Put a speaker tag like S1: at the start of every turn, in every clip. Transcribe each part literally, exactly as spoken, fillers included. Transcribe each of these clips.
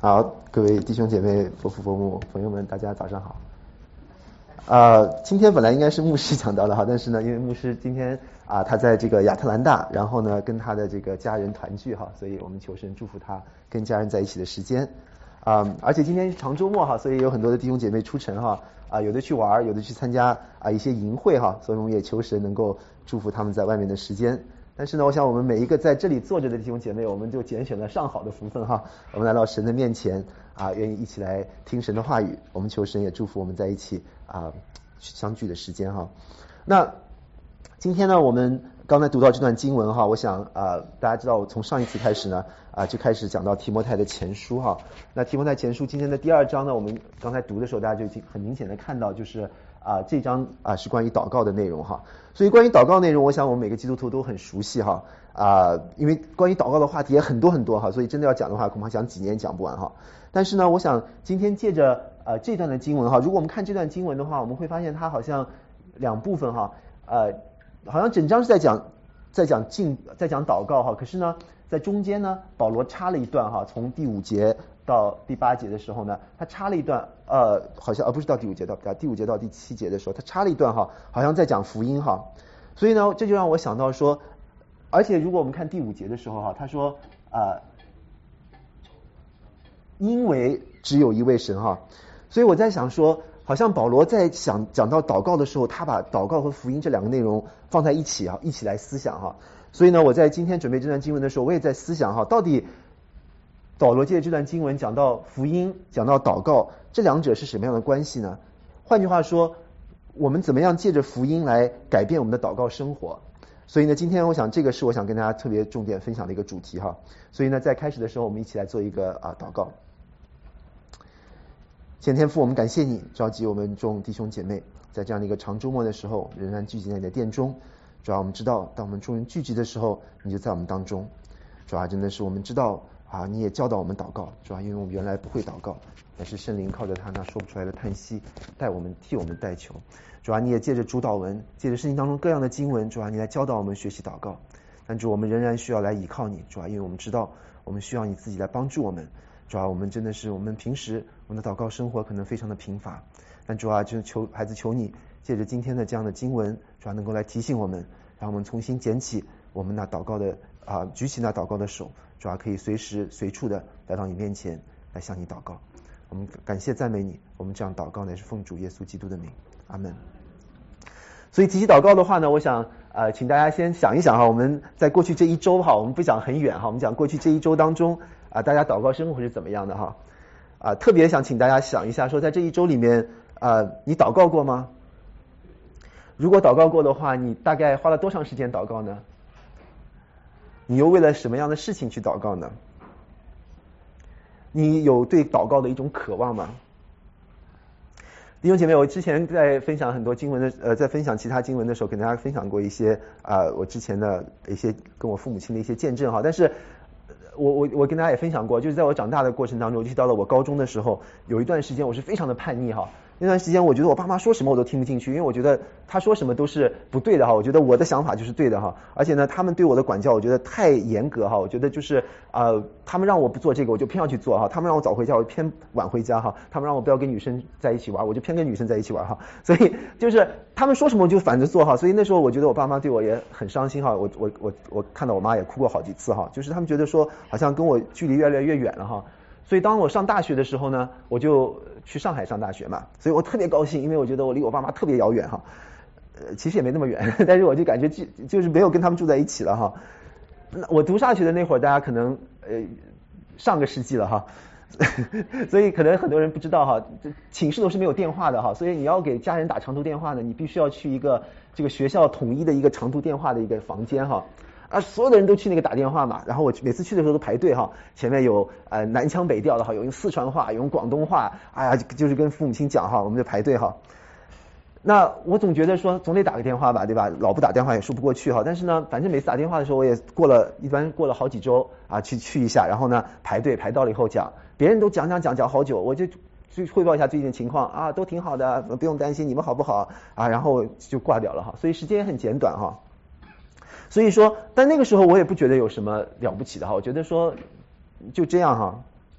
S1: 好，各位弟兄姐妹、佛父佛母朋友们，大家早上好。呃，今天本来应该是牧师讲到的哈，但是呢，因为牧师今天啊、呃，他在这个亚特兰大，然后呢跟他的这个家人团聚哈，所以我们求神祝福他跟家人在一起的时间。啊、呃，而且今天是长周末哈，所以有很多的弟兄姐妹出城哈，啊、呃，有的去玩，有的去参加啊、呃、一些营会哈，所以我们也求神能够祝福他们在外面的时间。但是呢，我想我们每一个在这里坐着的弟兄姐妹，我们就拣选了上好的福分哈，我们来到神的面前啊，愿意一起来听神的话语。我们求神也祝福我们在一起啊相聚的时间哈。那今天呢，我们刚才读到这段经文哈，我想啊，大家知道我从上一次开始呢啊就开始讲到提摩太的前书哈。那提摩太前书今天的第二章呢，我们刚才读的时候，大家就已经很明显的看到，就是啊这章啊是关于祷告的内容哈。所以关于祷告内容，我想我们每个基督徒都很熟悉哈啊，因为关于祷告的话题也很多很多哈，所以真的要讲的话，恐怕讲几年讲不完哈。但是呢，我想今天借着呃这段的经文哈，如果我们看这段经文的话，我们会发现它好像两部分哈，呃，好像整章是在讲在讲敬在讲祷告哈，可是呢，在中间呢，保罗插了一段哈，从第五节到第八节的时候呢，他插了一段，呃，好像而不是到第五节到第五节到第七节的时候，他插了一段哈，好像在讲福音哈，所以呢，这就让我想到说，而且如果我们看第五节的时候哈，他说啊、呃，因为只有一位神哈，所以我在想说，好像保罗在想讲到祷告的时候，他把祷告和福音这两个内容放在一起啊，一起来思想哈。所以呢，我在今天准备这段经文的时候，我也在思想哈，到底保罗借这段经文讲到福音，讲到祷告，这两者是什么样的关系呢？换句话说，我们怎么样借着福音来改变我们的祷告生活？所以呢，今天我想这个是我想跟大家特别重点分享的一个主题哈。所以呢，在开始的时候，我们一起来做一个啊祷告。天天父，我们感谢你召集我们众弟兄姐妹，在这样的一个长周末的时候，仍然聚集在你的殿中。主要我们知道，当我们众人聚集的时候，你就在我们当中。主要真的是我们知道啊，你也教导我们祷告，主要因为我们原来不会祷告，但是圣灵靠着他那说不出来的叹息，带我们替我们代求。主要你也借着主祷文，借着圣经当中各样的经文，主要你来教导我们学习祷告。但主我们仍然需要来依靠你，主要因为我们知道我们需要你自己来帮助我们。主要我们真的是我们平时我们的祷告生活可能非常的贫乏，但主啊，就求孩子求你借着今天的这样的经文，主要能够来提醒我们，让我们重新捡起我们那祷告的啊、呃，举起那祷告的手，主要可以随时随处的来到你面前来向你祷告。我们感谢赞美你，我们这样祷告呢是奉主耶稣基督的名，阿门。所以提起祷告的话呢，我想呃，请大家先想一想哈，我们在过去这一周哈，我们不讲很远哈，我们讲过去这一周当中啊、呃，大家祷告生活是怎么样的哈啊、呃，特别想请大家想一下，说在这一周里面啊、呃，你祷告过吗？如果祷告过的话，你大概花了多长时间祷告呢？你又为了什么样的事情去祷告呢？你有对祷告的一种渴望吗？弟兄姐妹，我之前在分享很多经文的，呃，在分享其他经文的时候，跟大家分享过一些啊、呃，我之前的一些跟我父母亲的一些见证哈。但是，我我我跟大家也分享过，就是在我长大的过程当中，尤其到了我高中的时候，有一段时间我是非常的叛逆哈。那段时间我觉得我爸妈说什么我都听不进去，因为我觉得他说什么都是不对的哈，我觉得我的想法就是对的哈，而且呢他们对我的管教我觉得太严格哈，我觉得就是呃他们让我不做这个我就偏要去做哈，他们让我早回家我就偏晚回家哈，他们让我不要跟女生在一起玩我就偏跟女生在一起玩哈，所以就是他们说什么我就反着做哈，所以那时候我觉得我爸妈对我也很伤心哈，我我我我看到我妈也哭过好几次哈，就是他们觉得说好像跟我距离越来越远了哈。所以当我上大学的时候呢，我就去上海上大学嘛，所以我特别高兴，因为我觉得我离我爸妈特别遥远哈，呃，其实也没那么远，但是我就感觉就就是没有跟他们住在一起了哈。我读大学的那会儿，大家可能呃上个世纪了哈，所以可能很多人不知道哈，寝室都是没有电话的哈，所以你要给家人打长途电话呢，你必须要去一个这个学校统一的一个长途电话的一个房间哈。啊，所有的人都去那个打电话嘛，然后我每次去的时候都排队哈，前面有呃南腔北调的哈，有用四川话，有用广东话，哎呀，就是跟父母亲讲哈，我们就排队哈。那我总觉得说总得打个电话吧，对吧？老不打电话也说不过去哈。但是呢，反正每次打电话的时候，我也过了一般过了好几周啊，去去一下，然后呢排队排到了以后讲，别人都讲讲讲讲好久，我就去汇报一下最近的情况啊，都挺好的，不用担心，你们好不好啊？然后就挂掉了哈，所以时间也很简短哈。所以说，但那个时候我也不觉得有什么了不起的哈，我觉得说就这样哈。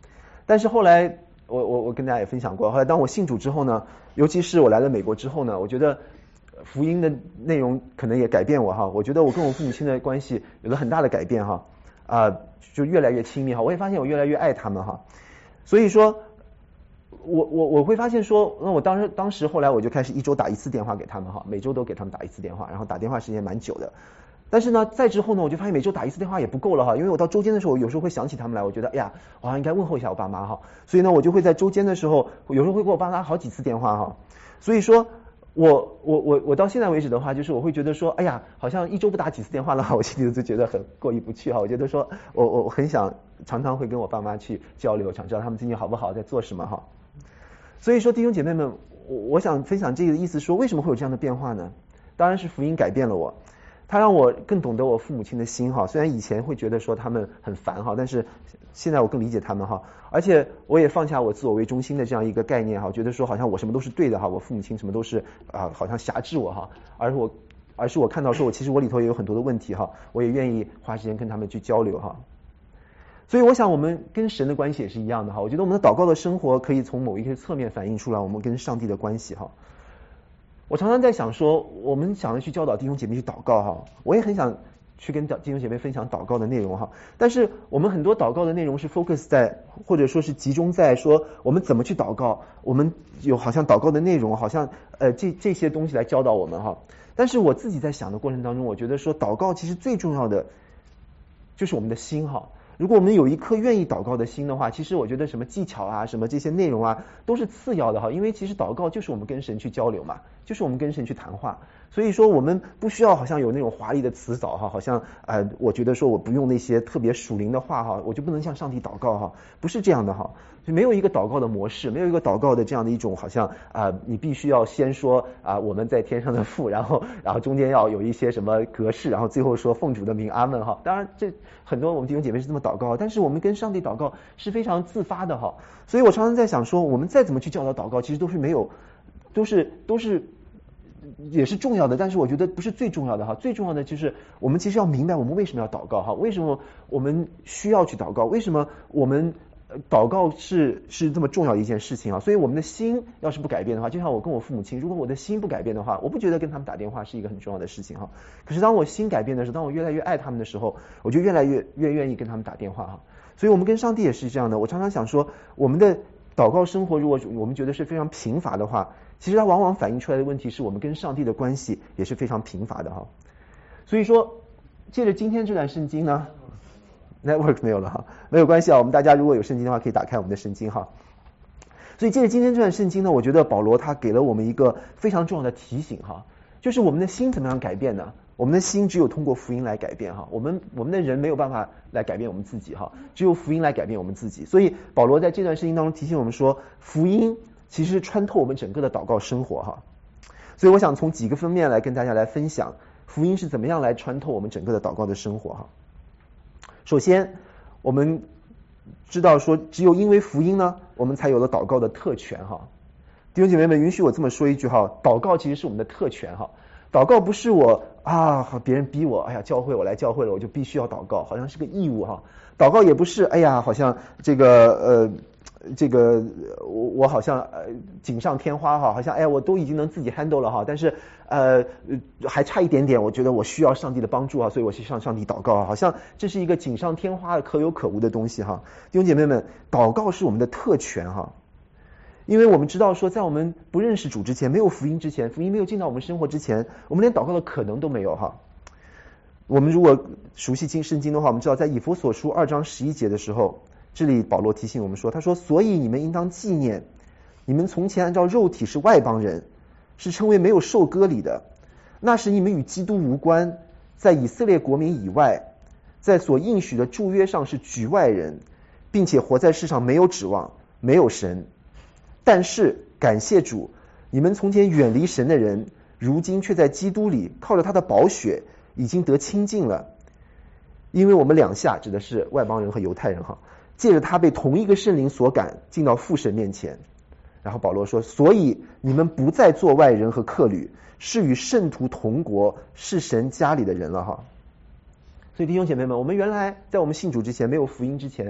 S1: 但是后来我我我跟大家也分享过，后来当我信主之后呢，尤其是我来了美国之后呢，我觉得福音的内容可能也改变我哈，我觉得我跟我父母亲的关系有了很大的改变哈，啊、呃，就越来越亲密哈，我也发现我越来越爱他们哈，所以说，我我我会发现说，那我当时当时后来我就开始一周打一次电话给他们哈，每周都给他们打一次电话，然后打电话时间蛮久的。但是呢，再之后呢，我就发现每周打一次电话也不够了哈，因为我到周间的时候，有时候会想起他们来，我觉得哎呀，我好像应该问候一下我爸妈哈，所以呢，我就会在周间的时候，有时候会给我爸妈好几次电话哈。所以说，我我我我到现在为止的话，就是我会觉得说，哎呀，好像一周不打几次电话的话，我心里就觉得很过意不去哈。我觉得说我我我很想常常会跟我爸妈去交流，想知道他们最近好不好，在做什么哈。所以说，弟兄姐妹们，我我想分享这个意思说，为什么会有这样的变化呢？当然是福音改变了我。他让我更懂得我父母亲的心哈，虽然以前会觉得说他们很烦哈，但是现在我更理解他们哈，而且我也放下我自我为中心的这样一个概念哈，觉得说好像我什么都是对的哈，我父母亲什么都是啊、呃，好像辖制我哈，而我而是我看到说我其实我里头也有很多的问题哈，我也愿意花时间跟他们去交流哈。所以我想我们跟神的关系也是一样的哈，我觉得我们的祷告的生活可以从某一个侧面反映出来我们跟上帝的关系哈。我常常在想说，我们想要去教导弟兄姐妹去祷告哈，我也很想去跟弟兄姐妹分享祷告的内容哈。但是我们很多祷告的内容是 focus 在，或者说是集中在说我们怎么去祷告，我们有好像祷告的内容，好像呃这这些东西来教导我们哈。但是我自己在想的过程当中，我觉得说祷告其实最重要的就是我们的心哈。如果我们有一颗愿意祷告的心的话，其实我觉得什么技巧啊，什么这些内容啊，都是次要的哈。因为其实祷告就是我们跟神去交流嘛，就是我们跟神去谈话。所以说我们不需要好像有那种华丽的辞藻哈，好像呃，我觉得说我不用那些特别属灵的话哈，我就不能向上帝祷告哈，不是这样的哈。就没有一个祷告的模式，没有一个祷告的这样的一种好像啊、呃，你必须要先说啊、呃、我们在天上的父，然后然后中间要有一些什么格式，然后最后说奉主的名阿们哈。当然这很多我们弟兄姐妹是这么祷告，但是我们跟上帝祷告是非常自发的哈。所以我常常在想说，我们再怎么去教导祷告，其实都是没有，都是都是也是重要的，但是我觉得不是最重要的哈。最重要的就是我们其实要明白我们为什么要祷告哈，为什么我们需要去祷告，为什么我们祷告是是这么重要的一件事情啊。所以我们的心要是不改变的话，就像我跟我父母亲，如果我的心不改变的话，我不觉得跟他们打电话是一个很重要的事情哈。可是当我心改变的时候，当我越来越爱他们的时候，我就越来越越愿意跟他们打电话哈。所以我们跟上帝也是这样的。我常常想说，我们的祷告生活如果我们觉得是非常贫乏的话，其实它往往反映出来的问题是我们跟上帝的关系也是非常贫乏的哈。所以说借着今天这段圣经呢 network 没有了哈，没有关系啊，我们大家如果有圣经的话可以打开我们的圣经哈。所以借着今天这段圣经呢，我觉得保罗他给了我们一个非常重要的提醒哈，就是我们的心怎么样改变呢？我们的心只有通过福音来改变哈，我们我们的人没有办法来改变我们自己哈，只有福音来改变我们自己。所以保罗在这段圣经当中提醒我们说，福音其实穿透我们整个的祷告生活哈。所以我想从几个方面来跟大家来分享福音是怎么样来穿透我们整个的祷告的生活哈。首先我们知道说，只有因为福音呢，我们才有了祷告的特权哈。弟兄姐妹们，允许我这么说一句哈，祷告其实是我们的特权哈。祷告不是我啊，别人逼我，哎呀，教会我来教会了，我就必须要祷告，好像是个义务哈。祷告也不是，哎呀，好像这个呃，这个我我好像呃锦上添花哈，好像哎呀我都已经能自己 handle 了哈，但是呃还差一点点，我觉得我需要上帝的帮助啊，所以我去向上帝祷告啊，好像这是一个锦上添花的可有可无的东西哈。弟兄姐妹们，祷告是我们的特权哈。因为我们知道说，在我们不认识主之前，没有福音之前，福音没有进到我们生活之前，我们连祷告的可能都没有哈。我们如果熟悉经圣经的话，我们知道在以弗所书二章十一节的时候，这里保罗提醒我们说，他说，所以你们应当纪念，你们从前按照肉体是外邦人，是称为没有受割礼的，那时你们与基督无关，在以色列国民以外，在所应许的祝约上是局外人，并且活在世上没有指望，没有神。但是感谢主，你们从前远离神的人，如今却在基督里靠着他的宝血已经得清净了。因为我们两下指的是外邦人和犹太人哈，借着他被同一个圣灵所感，进到父神面前。然后保罗说，所以你们不再做外人和客旅，是与圣徒同国，是神家里的人了哈。所以弟兄姐妹们，我们原来在我们信主之前，没有福音之前，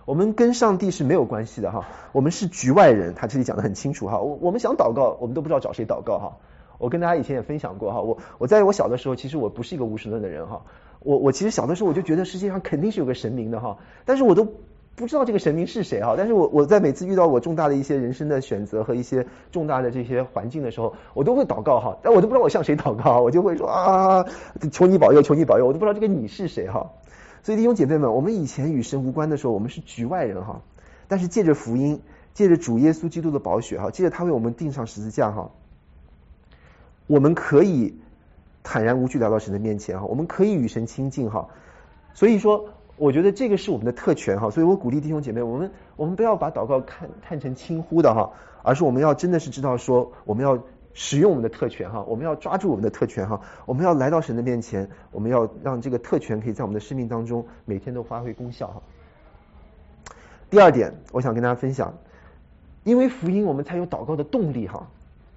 S1: 我们跟上帝是没有关系的哈，我们是局外人，他这里讲得很清楚哈。我我们想祷告，我们都不知道找谁祷告哈。我跟大家以前也分享过哈，我我在我小的时候，其实我不是一个无神论的人哈。我我其实小的时候我就觉得世界上肯定是有个神明的哈，但是我都不知道这个神明是谁哈。但是我我在每次遇到我重大的一些人生的选择和一些重大的这些环境的时候，我都会祷告哈，但我都不知道我向谁祷告，我就会说啊，求你保佑，求你保佑，我都不知道这个你是谁哈。所以弟兄姐妹们，我们以前与神无关的时候，我们是局外人哈。但是借着福音，借着主耶稣基督的宝血哈，借着他为我们钉上十字架哈，我们可以坦然无惧来到神的面前哈，我们可以与神亲近哈。所以说，我觉得这个是我们的特权哈。所以我鼓励弟兄姐妹，我们我们不要把祷告看看成轻忽的哈，而是我们要真的是知道说，我们要使用我们的特权哈，我们要抓住我们的特权哈，我们要来到神的面前，我们要让这个特权可以在我们的生命当中每天都发挥功效哈。第二点，我想跟大家分享，因为福音我们才有祷告的动力哈。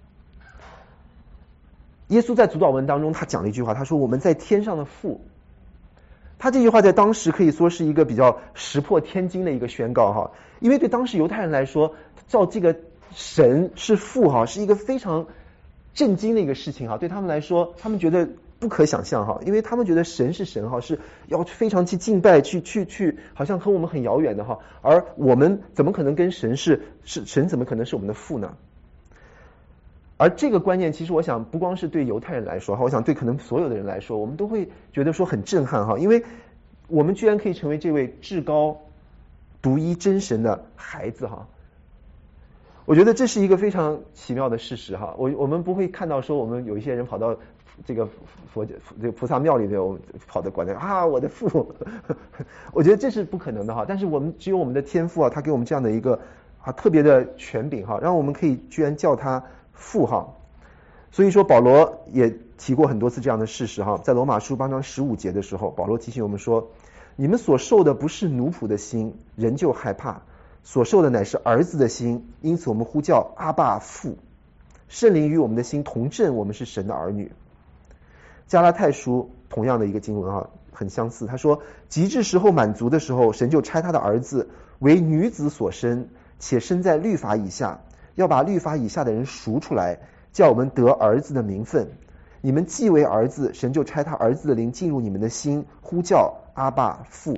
S1: 耶稣在主祷文当中他讲了一句话，他说我们在天上的父。他这句话在当时可以说是一个比较石破天惊的一个宣告哈，因为对当时犹太人来说，照这个神是父哈，是一个非常震惊的一个事情哈，对他们来说，他们觉得不可想象哈，因为他们觉得神是神哈，是要非常去敬拜，去去去，好像和我们很遥远的哈，而我们怎么可能跟神是是神怎么可能是我们的父呢？而这个观念，其实我想不光是对犹太人来说哈，我想对可能所有的人来说，我们都会觉得说很震撼哈，因为我们居然可以成为这位至高独一真神的孩子哈。我觉得这是一个非常奇妙的事实哈，我我们不会看到说我们有一些人跑到这个佛这个菩萨庙里面，我跑到管那啊我的父，我觉得这是不可能的哈。但是我们只有我们的天父啊，他给我们这样的一个啊特别的权柄哈，让我们可以居然叫他父哈。所以说保罗也提过很多次这样的事实哈，在罗马书八章十五节的时候，保罗提醒我们说，你们所受的不是奴仆的心，人就害怕。所受的乃是儿子的心，因此我们呼叫阿爸父，圣灵与我们的心同证，我们是神的儿女。加拉太书同样的一个经文啊，很相似，他说极致时候满足的时候，神就差他的儿子为女子所生，且生在律法以下，要把律法以下的人赎出来，叫我们得儿子的名分。你们既为儿子，神就差他儿子的灵进入你们的心，呼叫阿爸父。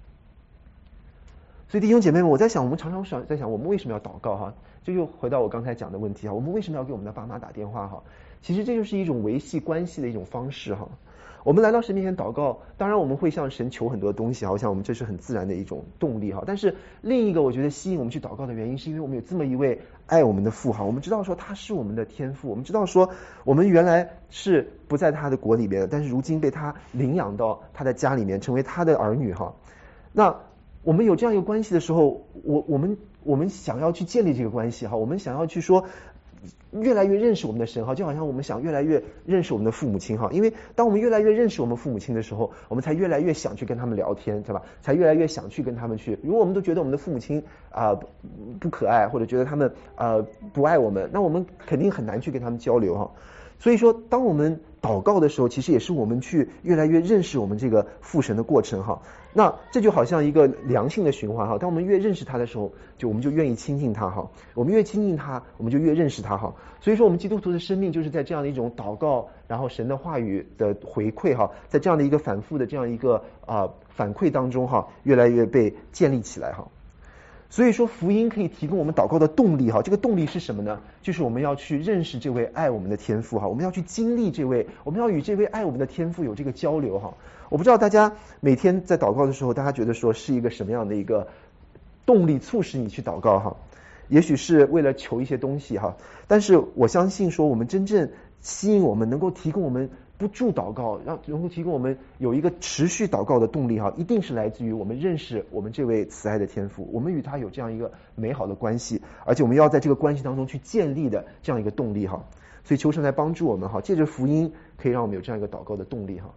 S1: 所以弟兄姐妹们，我在想，我们常常想在想，我们为什么要祷告哈？这就回到我刚才讲的问题哈，我们为什么要给我们的爸妈打电话哈？其实这就是一种维系关系的一种方式哈。我们来到神面前祷告，当然我们会向神求很多东西哈，我想我们这是很自然的一种动力哈。但是另一个我觉得吸引我们去祷告的原因，是因为我们有这么一位爱我们的父哈，我们知道说他是我们的天父，我们知道说我们原来是不在他的国里面的，但是如今被他领养到他的家里面，成为他的儿女哈。那我们有这样一个关系的时候，我我们我们想要去建立这个关系哈，我们想要去说越来越认识我们的神哈，就好像我们想越来越认识我们的父母亲哈，因为当我们越来越认识我们父母亲的时候，我们才越来越想去跟他们聊天，对吧？才越来越想去跟他们去。如果我们都觉得我们的父母亲啊、呃、不可爱，或者觉得他们呃不爱我们，那我们肯定很难去跟他们交流哈。所以说，当我们祷告的时候，其实也是我们去越来越认识我们这个父神的过程哈。那这就好像一个良性的循环哈。当我们越认识他的时候，就我们就愿意亲近他哈。我们越亲近他，我们就越认识他哈。所以说，我们基督徒的生命就是在这样的一种祷告，然后神的话语的回馈哈，在这样的一个反复的这样一个啊、呃、反馈当中哈，越来越被建立起来哈。所以说福音可以提供我们祷告的动力哈，这个动力是什么呢？就是我们要去认识这位爱我们的天父哈，我们要去经历这位，我们要与这位爱我们的天父有这个交流哈。我不知道大家每天在祷告的时候，大家觉得说是一个什么样的一个动力促使你去祷告哈？也许是为了求一些东西哈，但是我相信说我们真正吸引我们，能够提供我们不住祷告，让能够提供我们有一个持续祷告的动力哈，一定是来自于我们认识我们这位慈爱的天父，我们与他有这样一个美好的关系，而且我们要在这个关系当中去建立的这样一个动力哈。所以求神来帮助我们哈，借着福音可以让我们有这样一个祷告的动力哈。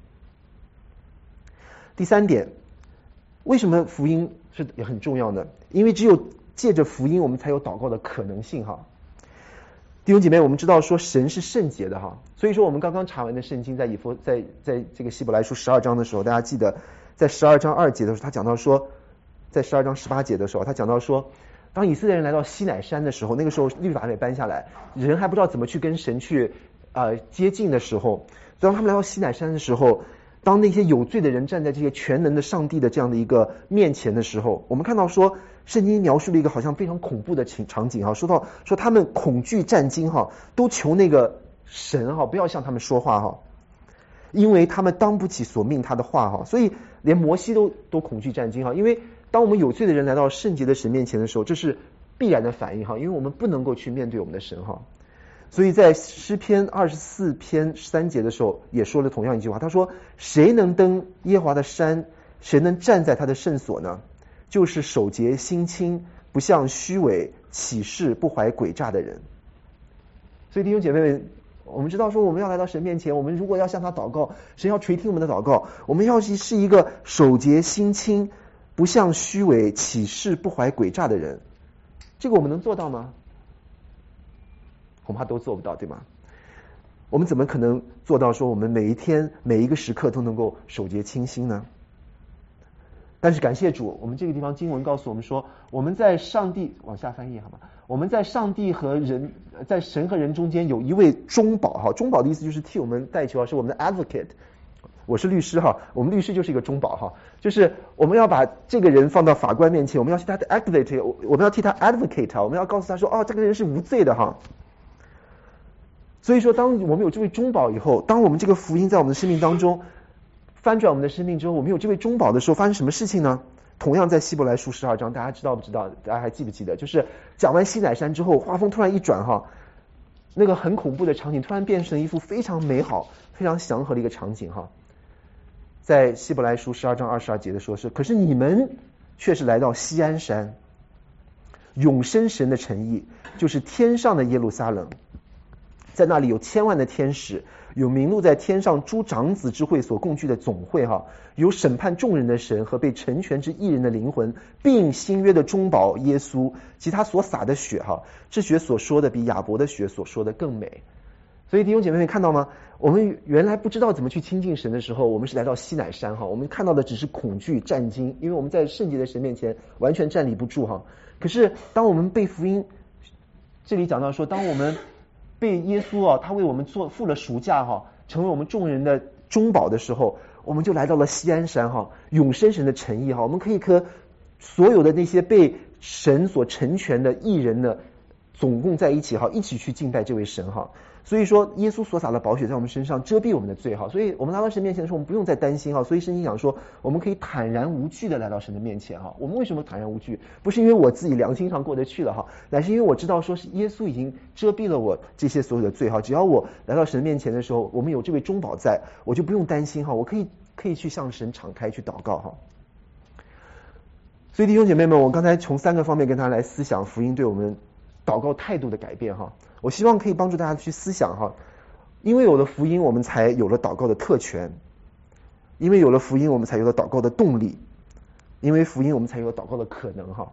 S1: 第三点，为什么福音是也很重要呢？因为只有借着福音，我们才有祷告的可能性哈。弟兄姐妹，我们知道说神是圣洁的哈，所以说我们刚刚查完的圣经在以弗在在这个希伯来书十二章的时候，大家记得在十二章二节的时候，他讲到说在十二章十八节的时候，他讲到说，当以色列人来到西乃山的时候，那个时候律法还没搬下来，人还不知道怎么去跟神去呃接近的时候，当他们来到西乃山的时候，当那些有罪的人站在这些全能的上帝的这样的一个面前的时候，我们看到说，圣经描述了一个好像非常恐怖的情场景哈，说到说他们恐惧战惊哈，都求那个神哈不要向他们说话哈，因为他们当不起所命他的话哈，所以连摩西都都恐惧战惊哈，因为当我们有罪的人来到圣洁的神面前的时候，这是必然的反应哈，因为我们不能够去面对我们的神哈。所以在诗篇二十四篇三节的时候也说了同样一句话，他说谁能登耶和华的山，谁能站在他的圣所呢？就是手洁心清，不向虚伪起誓不怀诡诈的人。所以弟兄姐妹们，我们知道说我们要来到神面前，我们如果要向他祷告，神要垂听我们的祷告，我们要是一个手洁心清，不向虚伪起誓不怀诡诈的人。这个我们能做到吗？恐怕都做不到，对吗？我们怎么可能做到说我们每一天每一个时刻都能够手洁清心呢？但是感谢主，我们这个地方经文告诉我们说，我们在上帝往下翻译好吗？我们在上帝和人，在神和人中间有一位中保哈，中保的意思就是替我们代求啊，是我们的 advocate。我是律师哈，我们律师就是一个中保哈，就是我们要把这个人放到法官面前，我们要替他 activate， 我们要替他 advocate 哈，我们要告诉他说，哦，这个人是无罪的哈。所以说，当我们有这位中保以后，当我们这个福音在我们的生命当中翻转我们的生命之后，我们有这位中保的时候，发生什么事情呢？同样在希伯来书十二章，大家知道不知道？大家还记不记得？就是讲完西乃山之后，画风突然一转哈，那个很恐怖的场景突然变成一幅非常美好、非常祥和的一个场景哈。在希伯来书十二章二十二节的说是，可是你们却是来到锡安山，永生神的城邑，就是天上的耶路撒冷。在那里有千万的天使，有名录在天上诸长子之会所共聚的总会哈，有审判众人的神和被成全之义人的灵魂，并新约的中保耶稣及他所洒的血哈，这血所说的比亚伯的血所说的更美。所以弟兄姐妹们看到吗？我们原来不知道怎么去亲近神的时候，我们是来到西乃山哈，我们看到的只是恐惧战惊，因为我们在圣洁的神面前完全站立不住哈。可是当我们被福音，这里讲到说，当我们被耶稣啊，他为我们做付了赎价哈，成为我们众人的中保的时候，我们就来到了锡安山哈，永生神的诚意哈，我们可以和所有的那些被神所成全的义人呢，总共在一起哈，一起去敬拜这位神哈。所以说，耶稣所洒的宝血在我们身上遮蔽我们的罪哈，所以我们来到神面前的时候，我们不用再担心哈。所以圣经讲说，我们可以坦然无惧的来到神的面前哈。我们为什么坦然无惧？不是因为我自己良心上过得去了哈，乃是因为我知道说是耶稣已经遮蔽了我这些所有的罪哈。只要我来到神面前的时候，我们有这位中保在，我就不用担心哈，我可以可以去向神敞开去祷告哈。所以弟兄姐妹们，我刚才从三个方面跟大家来思想福音对我们祷告态度的改变哈。我希望可以帮助大家去思想哈，因为有了福音，我们才有了祷告的特权；因为有了福音，我们才有了祷告的动力；因为福音，我们才有了祷告的可能哈。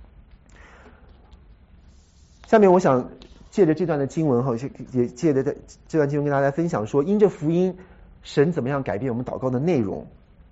S1: 下面我想借着这段的经文哈，也借着这段经文跟大家分享说，因着福音，神怎么样改变我们祷告的内容。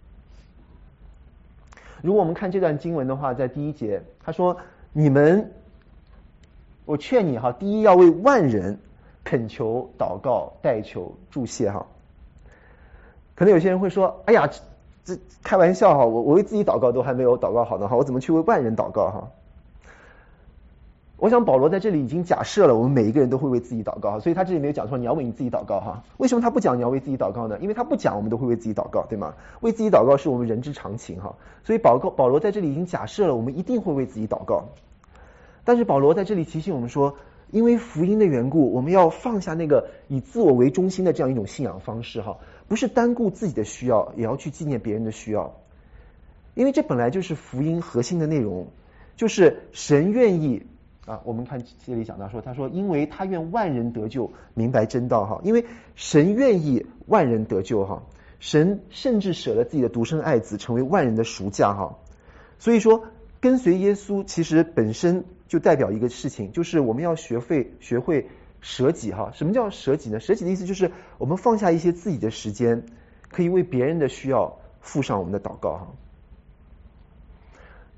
S1: 如果我们看这段经文的话，在第一节他说，你们我劝你哈，第一要为万人恳求、祷告、代求、祝谢哈。可能有些人会说，哎呀，这开玩笑哈，我我为自己祷告都还没有祷告好呢哈，我怎么去为万人祷告哈？我想保罗在这里已经假设了我们每一个人都会为自己祷告哈，所以他这里没有讲说你要为你自己祷告哈。为什么他不讲你要为自己祷告呢？因为他不讲我们都会为自己祷告，对吗？为自己祷告是我们人之常情哈，所以保保罗在这里已经假设了我们一定会为自己祷告。但是保罗在这里提醒我们说，因为福音的缘故，我们要放下那个以自我为中心的这样一种信仰方式哈，不是单顾自己的需要，也要去纪念别人的需要。因为这本来就是福音核心的内容，就是神愿意啊，我们看这里讲到说，他说因为他愿万人得救，明白真道哈，因为神愿意万人得救哈，神甚至舍了自己的独生爱子，成为万人的赎价哈。所以说跟随耶稣其实本身就代表一个事情，就是我们要学会学会舍己哈。什么叫舍己呢？舍己的意思就是我们放下一些自己的时间，可以为别人的需要付上我们的祷告哈。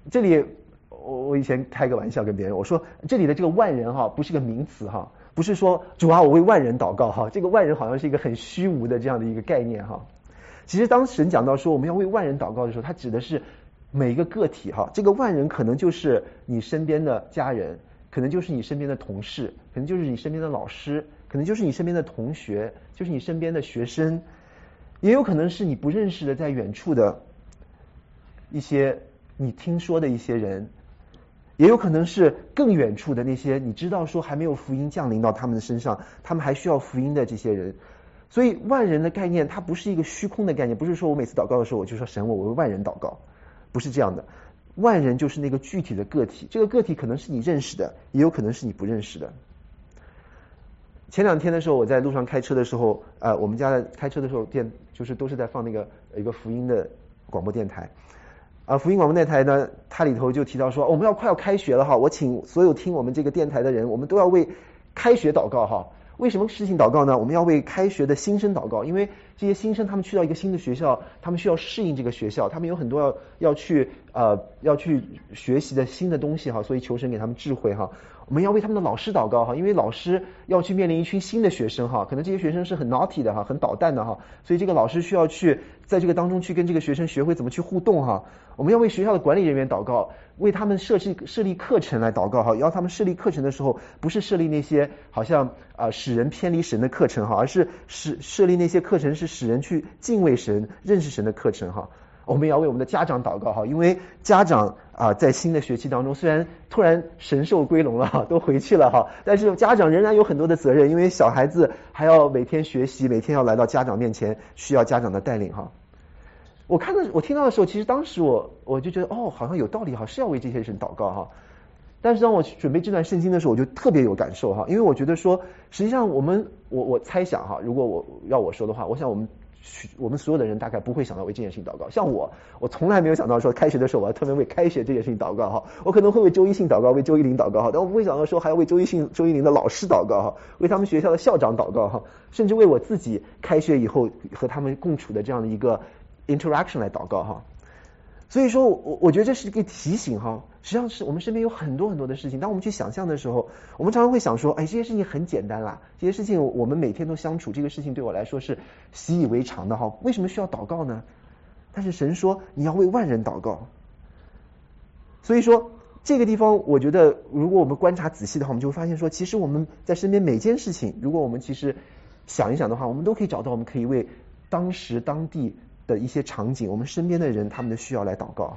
S1: 这里我我以前开个玩笑跟别人我说，这里的这个万人哈不是个名词哈，不是说主啊我为万人祷告哈，这个万人好像是一个很虚无的这样的一个概念哈。其实当神讲到说我们要为万人祷告的时候，他指的是每一个个体哈，这个万人可能就是你身边的家人，可能就是你身边的同事，可能就是你身边的老师，可能就是你身边的同学，就是你身边的学生，也有可能是你不认识的在远处的一些你听说的一些人，也有可能是更远处的那些你知道说还没有福音降临到他们的身上，他们还需要福音的这些人。所以万人的概念它不是一个虚空的概念，不是说我每次祷告的时候我就说神我为万人祷告，不是这样的。万人就是那个具体的个体，这个个体可能是你认识的，也有可能是你不认识的。前两天的时候我在路上开车的时候，呃，我们家的开车的时候电就是都是在放那个一个福音的广播电台。啊，福音广播电台呢，它里头就提到说，哦，我们要快要开学了哈，我请所有听我们这个电台的人，我们都要为开学祷告哈。为什么事情祷告呢？我们要为开学的新生祷告，因为这些新生他们去到一个新的学校，他们需要适应这个学校，他们有很多要要去呃要去学习的新的东西哈，所以求神给他们智慧哈。我们要为他们的老师祷告哈，因为老师要去面临一群新的学生哈，可能这些学生是很 naughty 的哈，很捣蛋的哈，所以这个老师需要去在这个当中去跟这个学生学会怎么去互动哈。我们要为学校的管理人员祷告，为他们设置设立课程来祷告哈。要他们设立课程的时候，不是设立那些好像啊、呃、使人偏离神的课程哈，而是使设立那些课程是使人去敬畏神、认识神的课程哈。我们也要为我们的家长祷告哈，因为家长啊在新的学期当中，虽然突然神兽归笼了哈，都回去了哈，但是家长仍然有很多的责任，因为小孩子还要每天学习，每天要来到家长面前，需要家长的带领哈。我看到我听到的时候，其实当时我我就觉得哦，好像有道理哈，是要为这些人祷告哈。但是当我准备这段圣经的时候，我就特别有感受哈，因为我觉得说，实际上我们我我猜想哈，如果我要我说的话，我想我们我们所有的人大概不会想到为这件事情祷告。像我，我从来没有想到说开学的时候我要特别为开学这件事情祷告哈，我可能会为周一信祷告，为周一林祷告哈，但我不会想到说还要为周一信、周一林的老师祷告哈，为他们学校的校长祷告哈，甚至为我自己开学以后和他们共处的这样的一个 interaction 来祷告哈。所以说我我觉得这是一个提醒哈，实际上是我们身边有很多很多的事情，当我们去想象的时候，我们常常会想说，哎，这些事情很简单啦，这些事情我们每天都相处，这个事情对我来说是习以为常的哈，为什么需要祷告呢？但是神说你要为万人祷告，所以说这个地方我觉得如果我们观察仔细的话，我们就会发现说，其实我们在身边每件事情，如果我们其实想一想的话，我们都可以找到我们可以为当时当地的一些场景，我们身边的人他们的需要来祷告哈。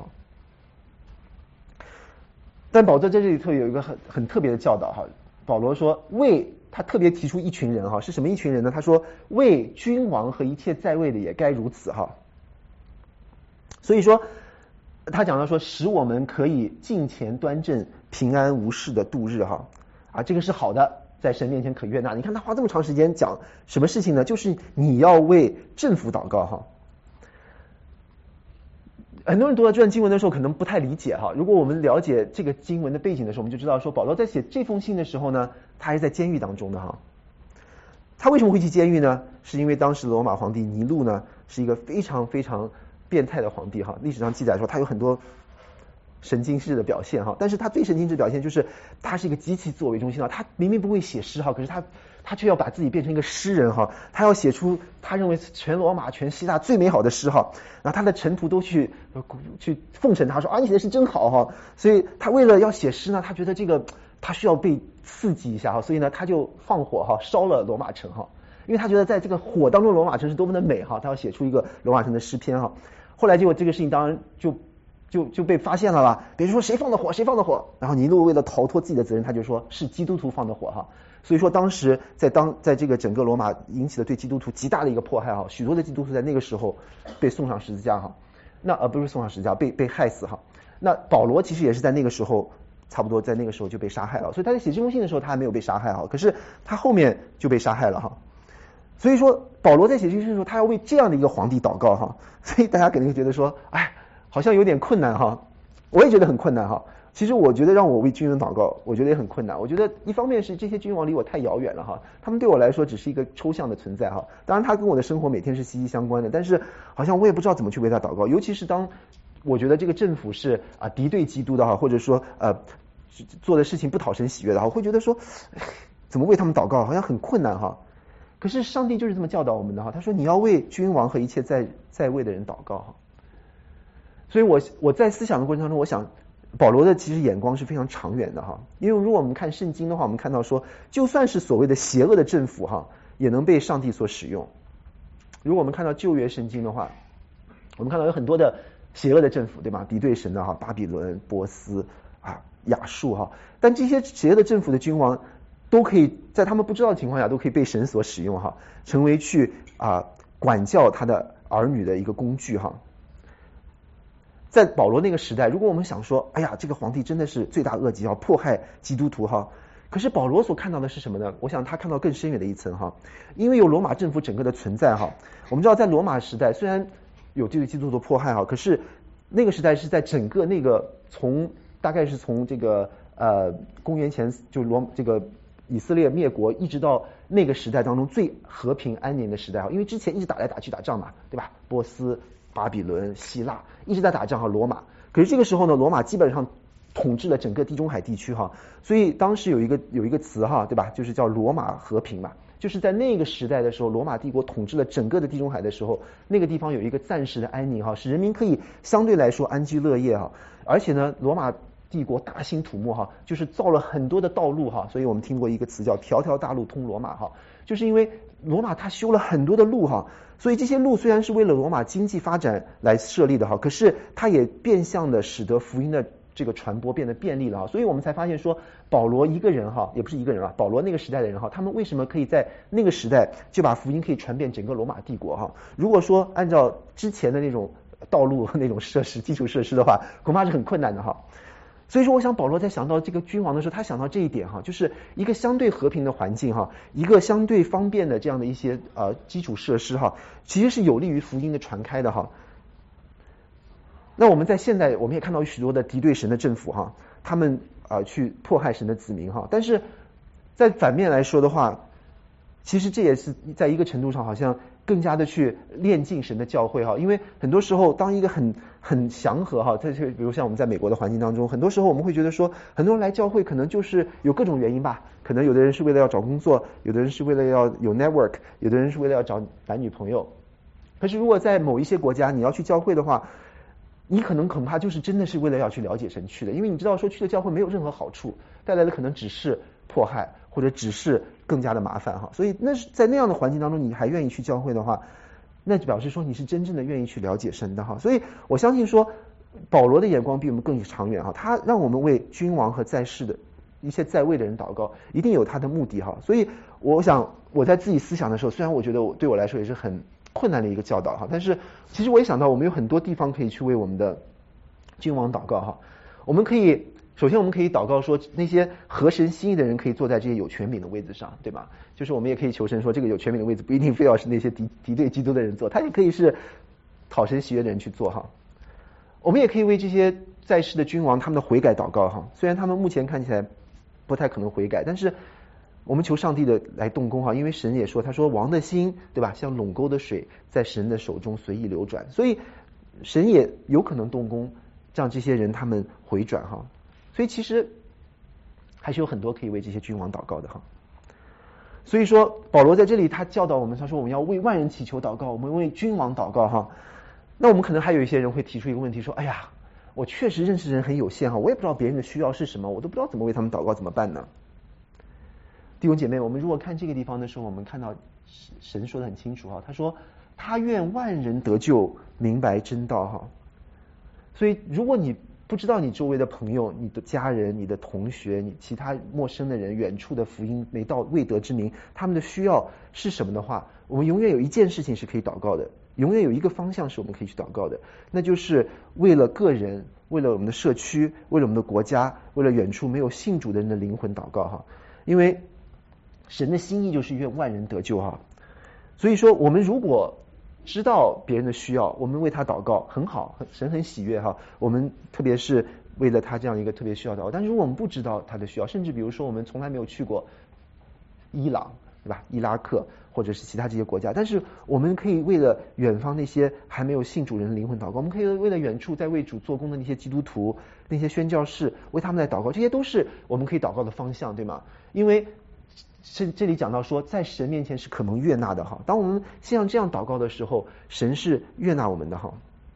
S1: 但保罗在这里头有一个很很特别的教导哈，保罗说为他特别提出一群人哈，是什么一群人呢？他说为君王和一切在位的也该如此哈。所以说他讲到说使我们可以敬虔端正、平安无事的度日哈啊，这个是好的，在神面前可悦纳。你看他花这么长时间讲什么事情呢？就是你要为政府祷告哈。很多人读到这段经文的时候可能不太理解哈，如果我们了解这个经文的背景的时候，我们就知道说保罗在写这封信的时候呢，他还是在监狱当中的哈。他为什么会去监狱呢？是因为当时罗马皇帝尼禄呢是一个非常非常变态的皇帝哈，历史上记载说他有很多神经质的表现哈，但是他最神经质的表现就是他是一个极其自我为中心的，他明明不会写诗哈，可是他他却要把自己变成一个诗人哈，他要写出他认为全罗马全希腊最美好的诗哈，然后他的臣仆都去去奉承他说啊你写的诗真好哈，所以他为了要写诗呢，他觉得这个他需要被刺激一下哈，所以呢他就放火哈烧了罗马城哈，因为他觉得在这个火当中罗马城是多么的美哈，他要写出一个罗马城的诗篇哈。后来结果这个事情当然就就就被发现了吧，别人说谁放的火谁放的火，然后尼禄为了逃脱自己的责任，他就说是基督徒放的火哈。所以说当时在当在这个整个罗马引起了对基督徒极大的一个迫害哈，许多的基督徒在那个时候被送上十字架哈，那呃不是送上十字架，被被害死哈。那保罗其实也是在那个时候差不多在那个时候就被杀害了，所以他在写这封信的时候他还没有被杀害哈，可是他后面就被杀害了哈。所以说保罗在写这封信的时候，他要为这样的一个皇帝祷告哈，所以大家肯定会觉得说，哎，好像有点困难哈，我也觉得很困难哈。其实我觉得让我为君王祷告，我觉得也很困难。我觉得一方面是这些君王离我太遥远了哈，他们对我来说只是一个抽象的存在哈。当然他跟我的生活每天是息息相关的，但是好像我也不知道怎么去为他祷告。尤其是当我觉得这个政府是啊敌对基督的哈，或者说呃做的事情不讨神喜悦的哈，我会觉得说怎么为他们祷告好像很困难哈。可是上帝就是这么教导我们的哈，他说你要为君王和一切在在位的人祷告哈。所以我我在思想的过程当中，我想保罗的其实眼光是非常长远的哈，因为如果我们看圣经的话，我们看到说就算是所谓的邪恶的政府哈，也能被上帝所使用。如果我们看到旧约圣经的话，我们看到有很多的邪恶的政府，对吧？敌对神的哈，巴比伦、波斯啊、亚述哈，但这些邪恶的政府的君王都可以在他们不知道的情况下，都可以被神所使用哈，成为去啊管教他的儿女的一个工具哈。在保罗那个时代，如果我们想说，哎呀，这个皇帝真的是罪大恶极，要迫害基督徒哈。可是保罗所看到的是什么呢？我想他看到更深远的一层哈，因为有罗马政府整个的存在哈。我们知道在罗马时代，虽然有这个基督徒的迫害哈，可是那个时代是在整个那个从大概是从这个呃公元前就罗这个以色列灭国一直到那个时代当中最和平安宁的时代哈，因为之前一直打来打去打仗嘛，对吧？波斯、巴比伦、希腊一直在打仗哈，罗马。可是这个时候呢，罗马基本上统治了整个地中海地区哈，所以当时有一个有一个词哈，对吧？就是叫罗马和平嘛，就是在那个时代的时候，罗马帝国统治了整个的地中海的时候，那个地方有一个暂时的安宁哈，使人民可以相对来说安居乐业哈。而且呢，罗马帝国大兴土木哈，就是造了很多的道路哈，所以我们听过一个词叫条条大路通罗马哈，就是因为罗马它修了很多的路哈，所以这些路虽然是为了罗马经济发展来设立的哈，可是它也变相的使得福音的这个传播变得便利了哈，所以我们才发现说保罗一个人哈，也不是一个人啊，保罗那个时代的人哈，他们为什么可以在那个时代就把福音可以传遍整个罗马帝国哈？如果说按照之前的那种道路那种设施基础设施的话，恐怕是很困难的哈。所以说我想保罗在想到这个君王的时候，他想到这一点哈，就是一个相对和平的环境哈，一个相对方便的这样的一些呃基础设施哈，其实是有利于福音的传开的哈。那我们在现代我们也看到许多的敌对神的政府哈，他们啊、呃、去迫害神的子民哈，但是在反面来说的话，其实这也是在一个程度上好像更加的去炼净神的教会哈，因为很多时候当一个很很祥和哈，在这比如像我们在美国的环境当中，很多时候我们会觉得说，很多人来教会可能就是有各种原因吧，可能有的人是为了要找工作，有的人是为了要有 network， 有的人是为了要找男女朋友。可是如果在某一些国家你要去教会的话，你可能恐怕就是真的是为了要去了解神去的，因为你知道说去了教会没有任何好处，带来的可能只是迫害或者只是更加的麻烦哈。所以那是在那样的环境当中你还愿意去教会的话，那就表示说你是真正的愿意去了解神的哈。所以我相信说保罗的眼光比我们更长远哈，他让我们为君王和在世的一些在位的人祷告，一定有他的目的哈。所以我想我在自己思想的时候，虽然我觉得我对我来说也是很困难的一个教导哈，但是其实我也想到我们有很多地方可以去为我们的君王祷告哈。我们可以首先我们可以祷告说那些合神心意的人可以坐在这些有权柄的位置上，对吧？就是我们也可以求神说这个有权柄的位置不一定非要是那些敌敌对基督的人坐，他也可以是讨神喜悦的人去做哈。我们也可以为这些在世的君王他们的悔改祷告哈，虽然他们目前看起来不太可能悔改，但是我们求上帝的来动工哈，因为神也说，他说王的心对吧，像垄沟的水在神的手中随意流转，所以神也有可能动工让这些人他们回转哈。所以其实还是有很多可以为这些君王祷告的哈。所以说保罗在这里他教导我们，他说我们要为万人祈求祷告，我们为君王祷告哈。那我们可能还有一些人会提出一个问题说，哎呀，我确实认识人很有限哈，我也不知道别人的需要是什么，我都不知道怎么为他们祷告，怎么办呢？弟兄姐妹，我们如果看这个地方的时候，我们看到神说得很清楚哈，他说他愿万人得救，明白真道哈。所以如果你不知道你周围的朋友、你的家人、你的同学、你其他陌生的人、远处的福音没到未得之民，他们的需要是什么的话，我们永远有一件事情是可以祷告的，永远有一个方向是我们可以去祷告的，那就是为了个人，为了我们的社区，为了我们的国家，为了远处没有信主的人的灵魂祷告哈。因为神的心意就是愿万人得救哈。所以说我们如果知道别人的需要，我们为他祷告很好，神很喜悦哈。我们特别是为了他这样一个特别需要祷告。但是如果我们不知道他的需要，甚至比如说我们从来没有去过伊朗， 对吧？伊拉克或者是其他这些国家，但是我们可以为了远方那些还没有信主人的灵魂祷告，我们可以为了远处在为主做工的那些基督徒、那些宣教士，为他们来祷告，这些都是我们可以祷告的方向，对吗？因为是这里讲到说，在神面前是可蒙悦纳的哈。当我们像这样祷告的时候，神是悦纳我们的哈。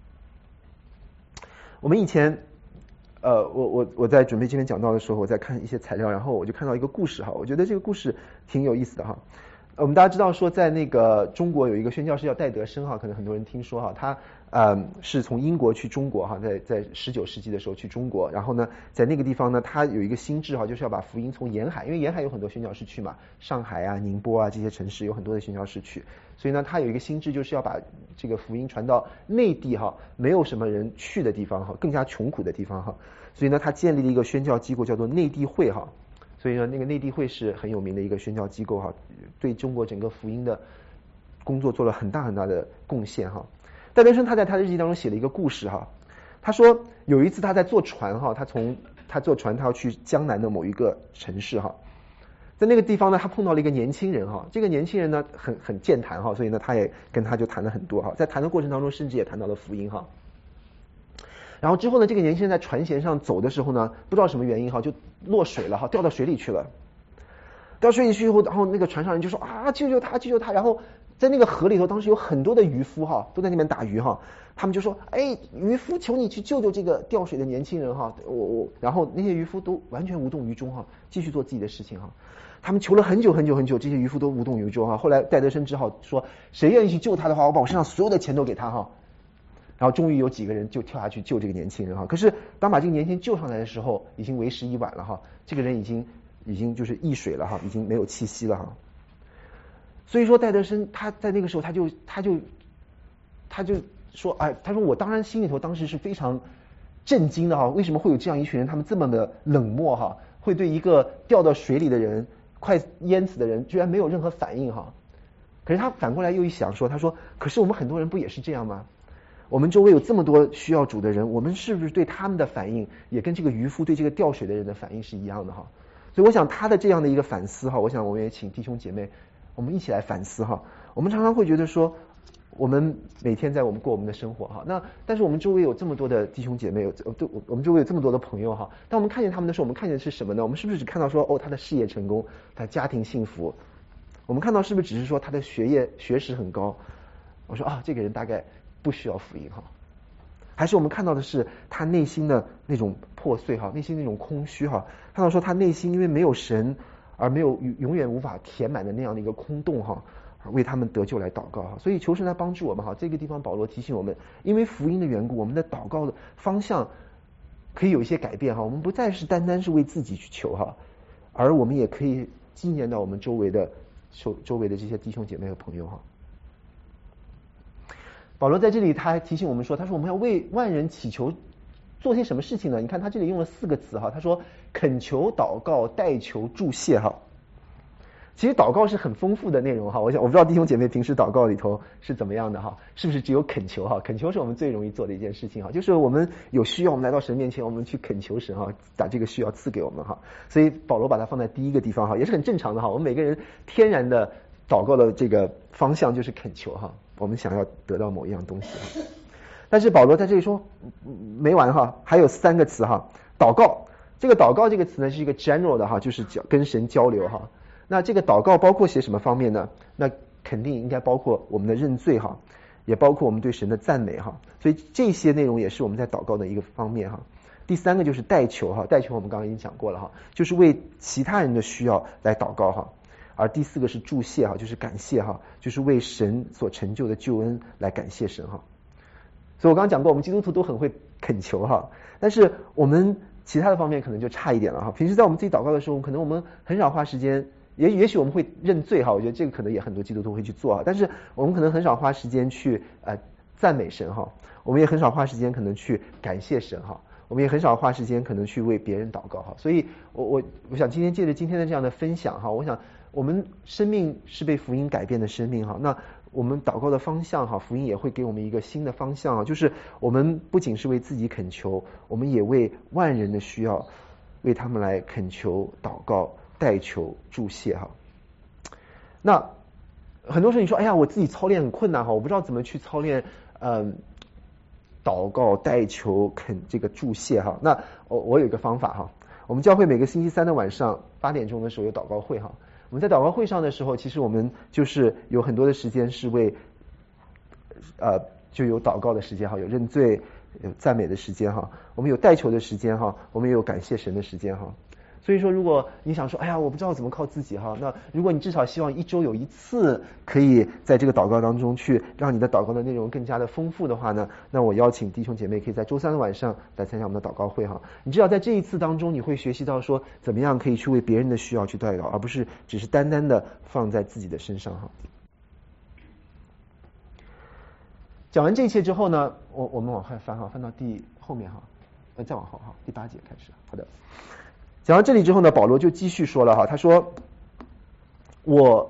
S1: 我们以前。呃，我我我在准备今天讲道的时候，我在看一些材料，然后我就看到一个故事哈，我觉得这个故事挺有意思的哈。我们大家知道说，在那个中国有一个宣教士叫戴德生哈，可能很多人听说哈，他呃是从英国去中国哈，在在十九世纪的时候去中国，然后呢，在那个地方呢，他有一个心智哈，就是要把福音从沿海，因为沿海有很多宣教士去嘛，上海啊、宁波啊这些城市有很多的宣教士去，所以呢，他有一个心智就是要把这个福音传到内地哈，没有什么人去的地方哈，更加穷苦的地方哈，所以呢，他建立了一个宣教机构叫做内地会哈。所以呢，那个内地会是很有名的一个宣教机构哈，对中国整个福音的工作做了很大很大的贡献哈。戴德生他在他的日记当中写了一个故事哈，他说有一次他在坐船哈，他从他坐船他要去江南的某一个城市哈，在那个地方呢，他碰到了一个年轻人哈，这个年轻人呢很很健谈哈，所以呢他也跟他就谈了很多哈，在谈的过程当中甚至也谈到了福音哈。然后之后呢，这个年轻人在船舷上走的时候呢，不知道什么原因哈，就落水了哈，掉到水里去了。掉水里去以后，然后那个船上人就说啊，救救他，救救他。然后在那个河里头，当时有很多的渔夫哈，都在那边打鱼哈。他们就说，哎，渔夫，求你去救救这个掉水的年轻人哈。我我，然后那些渔夫都完全无动于衷哈，继续做自己的事情哈。他们求了很久很久很久，这些渔夫都无动于衷哈。后来戴德生只好说，谁愿意去救他的话，我把我身上所有的钱都给他哈。然后终于有几个人就跳下去救这个年轻人哈，可是当把这个年轻人救上来的时候，已经为时已晚了哈，这个人已经已经就是溺水了哈，已经没有气息了哈。所以说戴德生他在那个时候他就他就他就说，哎，他说我当然心里头当时是非常震惊的哈，为什么会有这样一群人，他们这么的冷漠哈，会对一个掉到水里的人、快淹死的人居然没有任何反应哈。可是他反过来又一想说，他说，可是我们很多人不也是这样吗？我们周围有这么多需要主的人，我们是不是对他们的反应也跟这个渔夫对这个掉水的人的反应是一样的哈？所以我想他的这样的一个反思哈，我想我们也请弟兄姐妹我们一起来反思哈。我们常常会觉得说，我们每天在我们过我们的生活哈，那但是我们周围有这么多的弟兄姐妹，有都我们周围有这么多的朋友哈，当我们看见他们的时候，我们看见的是什么呢？我们是不是只看到说哦他的事业成功，他家庭幸福？我们看到是不是只是说他的学业学识很高？我说啊这个人大概不需要福音哈，还是我们看到的是他内心的那种破碎哈，内心那种空虚哈，看到说他内心因为没有神而没有永远无法填满的那样的一个空洞哈，为他们得救来祷告哈。所以求神来帮助我们哈。这个地方保罗提醒我们，因为福音的缘故，我们的祷告的方向可以有一些改变哈。我们不再是单单是为自己去求哈，而我们也可以纪念到我们周围的周周围的这些弟兄姐妹和朋友哈。保罗在这里他还提醒我们说，他说我们要为万人祈求，做些什么事情呢？你看他这里用了四个词哈，他说恳求、祷告、代求、祝谢哈。其实祷告是很丰富的内容哈，我想我不知道弟兄姐妹平时祷告里头是怎么样的哈，是不是只有恳求哈？恳求是我们最容易做的一件事情哈，就是我们有需要，我们来到神面前，我们去恳求神哈，把这个需要赐给我们哈。所以保罗把它放在第一个地方哈，也是很正常的哈。我们每个人天然的祷告的这个方向就是恳求哈，我们想要得到某一样东西哈。但是保罗在这里说没完哈，还有三个词哈，祷告。这个祷告这个词呢是一个 general 的哈，就是跟神交流哈。那这个祷告包括些什么方面呢？那肯定应该包括我们的认罪哈，也包括我们对神的赞美哈。所以这些内容也是我们在祷告的一个方面哈。第三个就是代求哈，代求我们刚刚已经讲过了哈，就是为其他人的需要来祷告哈。而第四个是祝谢哈，就是感谢哈，就是为神所成就的救恩来感谢神哈。所以我刚刚讲过，我们基督徒都很会恳求哈，但是我们其他的方面可能就差一点了哈。平时在我们自己祷告的时候，可能我们很少花时间。也也许我们会认罪哈，我觉得这个可能也很多基督徒会去做哈，但是我们可能很少花时间去呃赞美神哈，我们也很少花时间可能去感谢神哈，我们也很少花时间可能去为别人祷告哈。所以我我我想今天借着今天的这样的分享哈，我想我们生命是被福音改变的生命哈，那我们祷告的方向哈，福音也会给我们一个新的方向啊，就是我们不仅是为自己恳求，我们也为万人的需要，为他们来恳求祷告。代求祝谢哈。 那很多时候你说，哎呀，我自己操练很困难哈，我不知道怎么去操练，嗯、呃，祷告、代求、恳这个祝谢哈。那我我有一个方法哈，我们教会每个星期三的晚上八点钟的时候有祷告会哈。我们在祷告会上的时候，其实我们就是有很多的时间是为，呃，就有祷告的时间哈，有认罪、有赞美的时间哈，我们有代求的时间哈，我们也有感谢神的时间哈。所以说，如果你想说，哎呀，我不知道怎么靠自己哈，那如果你至少希望一周有一次可以在这个祷告当中去让你的祷告的内容更加的丰富的话呢，那我邀请弟兄姐妹可以在周三的晚上来参加我们的祷告会哈。你至少在这一次当中，你会学习到说怎么样可以去为别人的需要去代祷，而不是只是单单的放在自己的身上哈。讲完这一切之后呢，我我们往后翻哈，翻到第后面哈，呃，再往后哈，第八节开始。好的。讲到这里之后呢，保罗就继续说了哈，他说我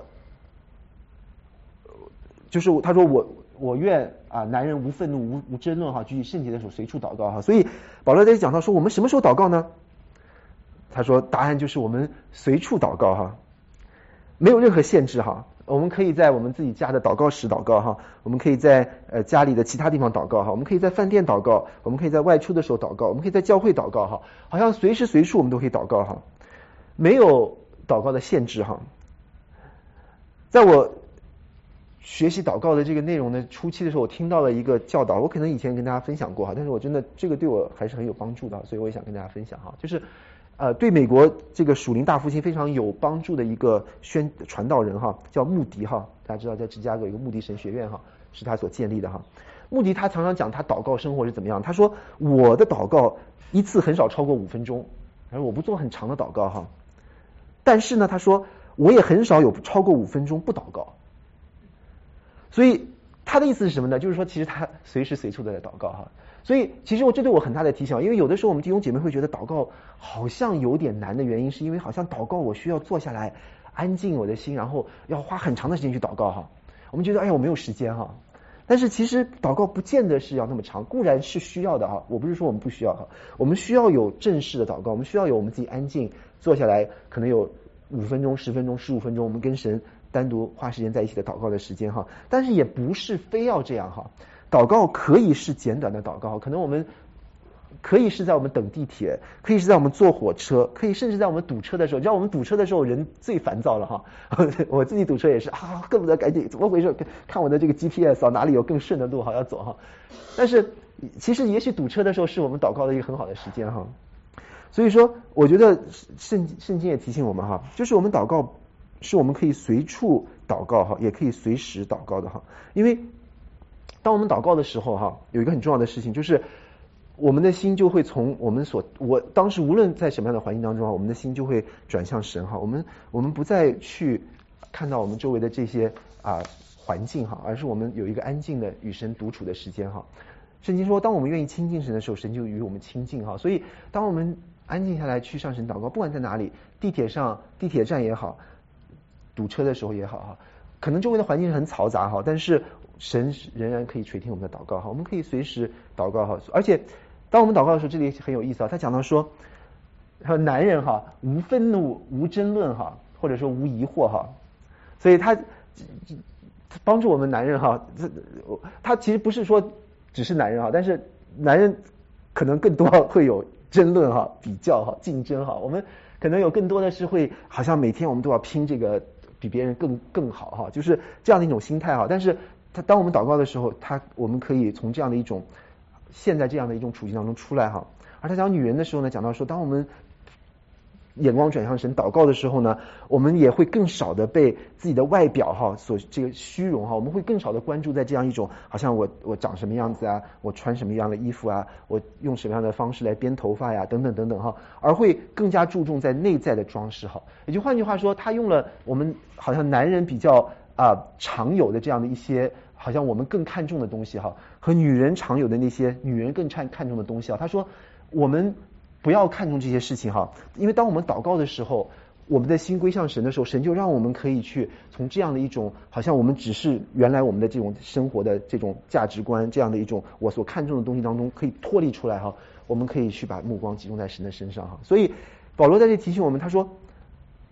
S1: 就是他说我我愿啊男人无愤怒无无争论哈，举起圣洁的手随处祷告哈。所以保罗在讲到说我们什么时候祷告呢？他说答案就是我们随处祷告哈，没有任何限制哈。我们可以在我们自己家的祷告室祷告哈，我们可以在呃家里的其他地方祷告哈，我们可以在饭店祷告，我们可以在外出的时候祷告，我们可以在教会祷告哈，好像随时随处我们都可以祷告哈，没有祷告的限制哈。在我学习祷告的这个内容的初期的时候，我听到了一个教导，我可能以前跟大家分享过哈，但是我真的这个对我还是很有帮助的，所以我也想跟大家分享哈，就是呃，对美国这个属灵大复兴非常有帮助的一个宣传道人哈，叫穆迪哈，大家知道在芝加哥有一个穆迪神学院哈，是他所建立的哈。穆迪他常常讲他祷告生活是怎么样，他说我的祷告一次很少超过五分钟，而我不做很长的祷告哈，但是呢，他说我也很少有超过五分钟不祷告。所以他的意思是什么呢？就是说其实他随时随处都在祷告哈。所以其实我这对我很大的提醒，因为有的时候我们弟兄姐妹会觉得祷告好像有点难的原因，是因为好像祷告我需要坐下来安静我的心，然后要花很长的时间去祷告哈。我们觉得哎呀我没有时间哈，但是其实祷告不见得是要那么长，固然是需要的哈，我不是说我们不需要哈，我们需要有正式的祷告，我们需要有我们自己安静坐下来，可能有五分钟、十分钟、十五分钟，我们跟神单独花时间在一起的祷告的时间哈，但是也不是非要这样哈。祷告可以是简短的祷告，可能我们可以是在我们等地铁，可以是在我们坐火车，可以甚至在我们堵车的时候。你知道我们堵车的时候人最烦躁了哈，我自己堵车也是啊，恨不得赶紧怎么回事，看我的这个 G P S 啊，哪里有更顺的路好要走哈。但是其实也许堵车的时候是我们祷告的一个很好的时间哈。所以说我觉得圣圣经也提醒我们哈，就是我们祷告是我们可以随处祷告哈，也可以随时祷告的哈。因为当我们祷告的时候哈，有一个很重要的事情，就是我们的心就会从我们所我当时无论在什么样的环境当中，我们的心就会转向神哈。我们我们不再去看到我们周围的这些啊环境哈，而是我们有一个安静的与神独处的时间哈。圣经说，当我们愿意亲近神的时候，神就与我们亲近哈。所以当我们安静下来去向神祷告，不管在哪里，地铁上、地铁站也好，堵车的时候也好哈，可能周围的环境是很嘈杂哈，但是神仍然可以垂听我们的祷告哈，我们可以随时祷告哈。而且当我们祷告的时候，这里很有意思啊，他讲到说，男人哈无愤怒无争论哈，或者说无疑惑哈，所以他帮助我们男人哈，他其实不是说只是男人哈，但是男人可能更多会有争论哈、比较哈、竞争哈，我们可能有更多的是会好像每天我们都要拼这个比别人更更好哈，就是这样的一种心态哈。但是他当我们祷告的时候，他我们可以从这样的一种现在这样的一种处境当中出来哈。而他讲女人的时候呢，讲到说，当我们眼光转向神祷告的时候呢，我们也会更少的被自己的外表哈所这个虚荣哈，我们会更少的关注在这样一种好像我我长什么样子啊，我穿什么样的衣服啊，我用什么样的方式来编头发呀，等等等等哈，而会更加注重在内在的装饰哈。也就换句话说，他用了我们好像男人比较啊、呃、常有的这样的一些好像我们更看重的东西哈，和女人常有的那些女人更看看重的东西啊。他说我们不要看重这些事情哈，因为当我们祷告的时候，我们的心归向神的时候，神就让我们可以去从这样的一种好像我们只是原来我们的这种生活的这种价值观，这样的一种我所看重的东西当中可以脱离出来哈，我们可以去把目光集中在神的身上哈。所以保罗在这提醒我们，他说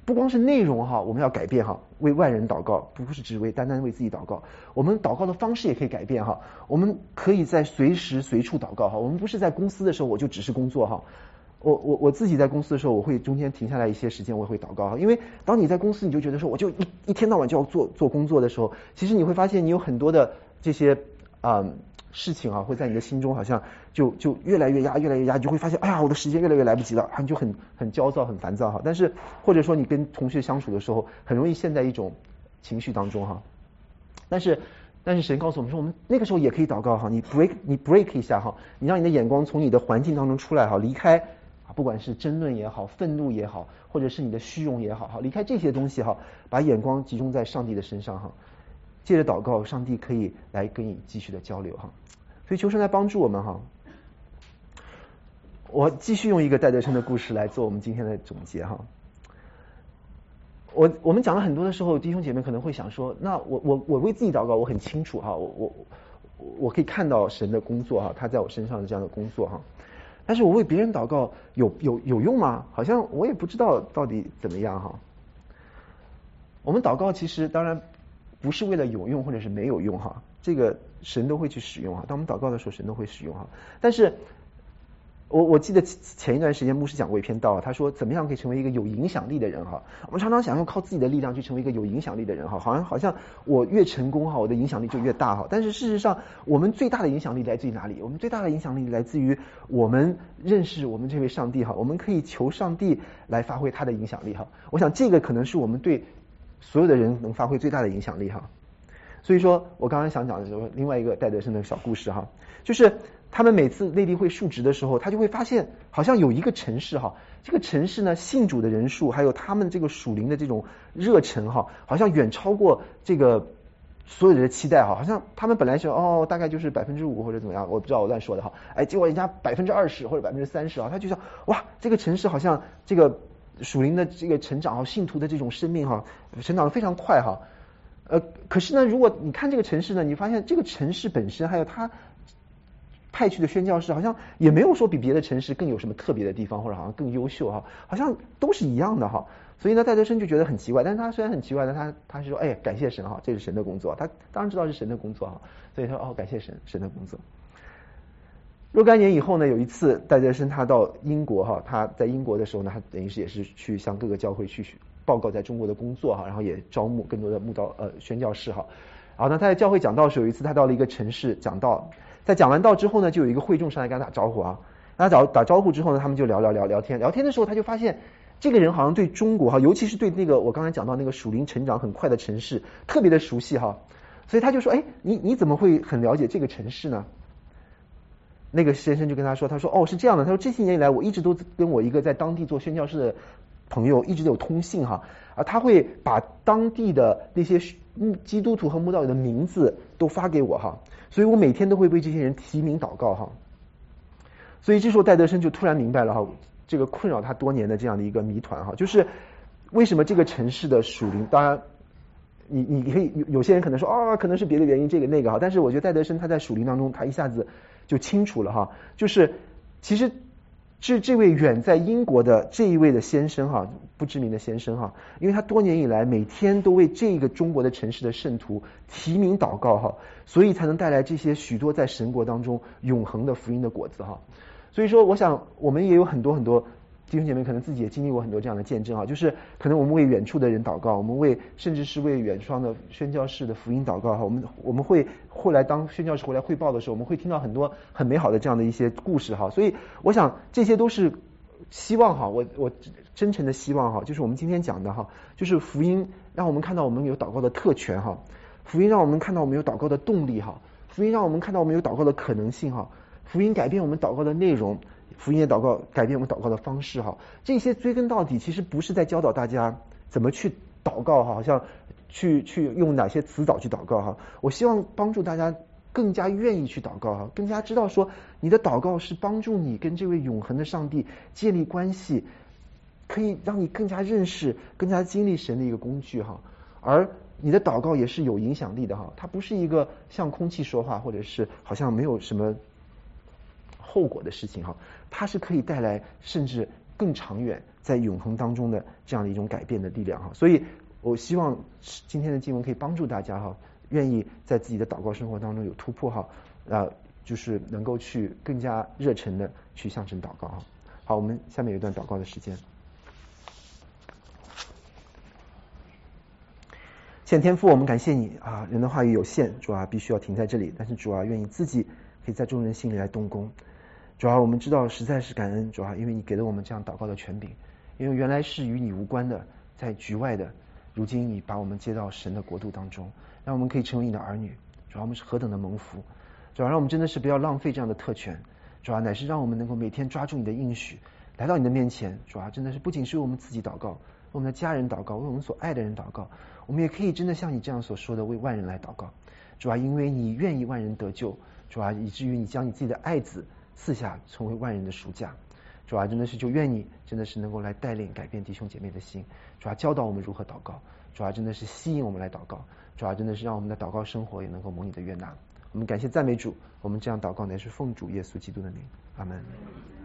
S1: 不光是内容哈，我们要改变哈，为外人祷告，不是只为单单为自己祷告。我们祷告的方式也可以改变哈，我们可以在随时随处祷告哈。我们不是在公司的时候我就只是工作哈。我我我自己在公司的时候，我会中间停下来一些时间，我会祷告哈。因为当你在公司，你就觉得说我就一一天到晚就要做做工作的时候，其实你会发现你有很多的这些啊、嗯、事情啊，会在你的心中好像就就越来越压，越来越压，你就会发现哎呀，我的时间越来越来不及了，你就很很焦躁，很烦躁哈。但是或者说你跟同学相处的时候，很容易陷在一种情绪当中哈。但是但是神告诉我们说，我们那个时候也可以祷告哈，你 break 你 break 一下哈，你让你的眼光从你的环境当中出来哈，离开。不管是争论也好，愤怒也好，或者是你的虚荣也好，哈，离开这些东西哈，把眼光集中在上帝的身上哈，借着祷告，上帝可以来跟你继续的交流哈。所以求神来帮助我们哈。我继续用一个戴德生的故事来做我们今天的总结哈。我我们讲了很多的时候，弟兄姐妹可能会想说，那我我我为自己祷告，我很清楚哈，我我我可以看到神的工作哈，他在我身上的这样的工作哈。但是我为别人祷告有有有用吗？好像我也不知道到底怎么样哈。我们祷告其实当然不是为了有用或者是没有用哈，这个神都会去使用哈。当我们祷告的时候，神都会使用哈。但是我我记得前一段时间牧师讲过一篇道，他说怎么样可以成为一个有影响力的人哈。我们常常想用靠自己的力量去成为一个有影响力的人哈，好像好像我越成功哈，我的影响力就越大哈。但是事实上，我们最大的影响力来自于哪里？我们最大的影响力来自于我们认识我们这位上帝哈。我们可以求上帝来发挥他的影响力哈。我想这个可能是我们对所有的人能发挥最大的影响力哈。所以说我刚刚想讲的时候，另外一个戴德生的小故事哈，就是他们每次内地会述职的时候，他就会发现好像有一个城市哈，这个城市呢信主的人数还有他们这个属灵的这种热忱哈，好像远超过这个所有人的期待哈，好像他们本来是哦大概就是百分之五或者怎么样，我不知道我乱说的哈，哎结果人家百分之二十或者百分之三十啊，他就想哇这个城市好像这个属灵的这个成长哈，信徒的这种生命哈，成长得非常快哈。呃，可是呢，如果你看这个城市呢，你发现这个城市本身还有它派去的宣教士，好像也没有说比别的城市更有什么特别的地方，或者好像更优秀哈，好像都是一样的哈。所以呢，戴德生就觉得很奇怪，但是他虽然很奇怪，但他他是说，哎，感谢神哈，这是神的工作，他当然知道是神的工作哈，所以说哦，感谢神，神的工作。若干年以后呢，有一次戴德生他到英国哈，他在英国的时候呢，他等于是也是去向各个教会去报告在中国的工作哈，然后也招募更多的慕道呃宣教士哈。然后呢，他在教会讲道时，有一次他到了一个城市讲道，在讲完道之后呢，就有一个会众上来跟他打招呼啊。跟他打打招呼之后呢，他们就聊聊聊聊天，聊天的时候他就发现这个人好像对中国哈，尤其是对那个我刚才讲到那个属灵成长很快的城市特别的熟悉哈，所以他就说，哎，你你怎么会很了解这个城市呢？那个先生就跟他说，他说哦是这样的，他说这些年以来我一直都跟我一个在当地做宣教士的朋友一直都有通信哈，啊他会把当地的那些基督徒和慕道友的名字都发给我哈，所以我每天都会为这些人提名祷告哈。所以这时候戴德生就突然明白了哈，这个困扰他多年的这样的一个谜团哈，就是为什么这个城市的属灵，当然你你可以有些人可能说啊、哦、可能是别的原因这个那个哈，但是我觉得戴德生他在属灵当中他一下子就清楚了哈，就是其实是这位远在英国的这一位的先生哈，不知名的先生哈，因为他多年以来每天都为这个中国的城市的圣徒提名祷告哈，所以才能带来这些许多在神国当中永恒的福音的果子哈。所以说我想我们也有很多很多弟兄姐妹可能自己也经历过很多这样的见证啊，就是可能我们为远处的人祷告，我们为甚至是为远方的宣教士的福音祷告哈，我们我们会后来当宣教士回来汇报的时候，我们会听到很多很美好的这样的一些故事哈，所以我想这些都是希望哈，我我真诚的希望哈，就是我们今天讲的哈，就是福音让我们看到我们有祷告的特权哈，福音让我们看到我们有祷告的动力哈，福音让我们看到我们有祷告的可能性哈，福音改变我们祷告的内容。福音的祷告改变我们祷告的方式哈，这些追根到底其实不是在教导大家怎么去祷告哈，好像去去用哪些词藻去祷告哈。我希望帮助大家更加愿意去祷告哈，更加知道说你的祷告是帮助你跟这位永恒的上帝建立关系，可以让你更加认识、更加经历神的一个工具哈。而你的祷告也是有影响力的哈，它不是一个像空气说话，或者是好像没有什么后果的事情哈，它是可以带来甚至更长远，在永恒当中的这样的一种改变的力量哈。所以我希望今天的经文可以帮助大家哈，愿意在自己的祷告生活当中有突破哈，啊，就是能够去更加热忱的去向神祷告哈。好，我们下面有一段祷告的时间。现天父，我们感谢你啊，人的话语有限，主啊，必须要停在这里。但是主啊，愿意自己可以在众人心里来动工。主啊，我们知道实在是感恩，主啊，因为你给了我们这样祷告的权柄，因为原来是与你无关的，在局外的，如今你把我们接到神的国度当中，让我们可以成为你的儿女。主啊，我们是何等的蒙福！主啊，让我们真的是不要浪费这样的特权。主啊，乃是让我们能够每天抓住你的应许，来到你的面前。主啊，真的是不仅是为我们自己祷告，为我们的家人祷告，为我们所爱的人祷告，我们也可以真的像你这样所说的，为万人来祷告。主啊，因为你愿意万人得救，主啊，以至于你将你自己的爱子赐下，成为万人的赎价。主啊，真的是就愿你真的是能够来带领改变弟兄姐妹的心。主啊，教导我们如何祷告。主啊，真的是吸引我们来祷告。主啊，真的是让我们的祷告生活也能够蒙你的悦纳。我们感谢赞美主，我们这样祷告乃是奉主耶稣基督的名，阿门。